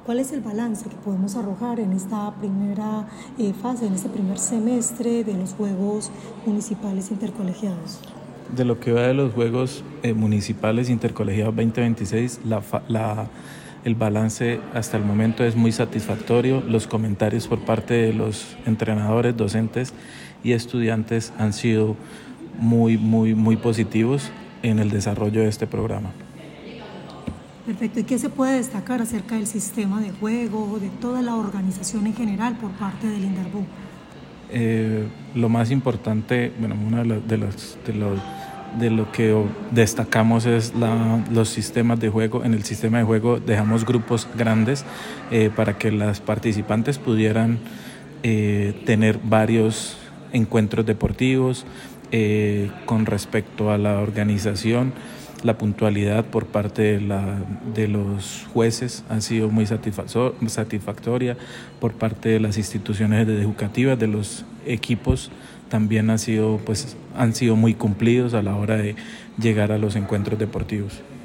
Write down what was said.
¿Cuál es el balance que podemos arrojar en esta primera fase, en este primer semestre de los Juegos Municipales Intercolegiados? De lo que va de los Juegos Municipales Intercolegiados 2026, el balance hasta el momento es muy satisfactorio. Los comentarios por parte de los entrenadores, docentes y estudiantes han sido muy positivos en el desarrollo de este programa. Perfecto. ¿Y qué se puede destacar acerca del sistema de juego, de toda la organización en general por parte del INDERBU? Lo más importante, una de lo que destacamos es los sistemas de juego. En el sistema de juego dejamos grupos grandes para que las participantes pudieran tener varios encuentros deportivos. Con respecto a la organización, la puntualidad por parte de los jueces ha sido muy satisfactoria. Por parte de las instituciones educativas, de los equipos, también han sido muy cumplidos a la hora de llegar a los encuentros deportivos.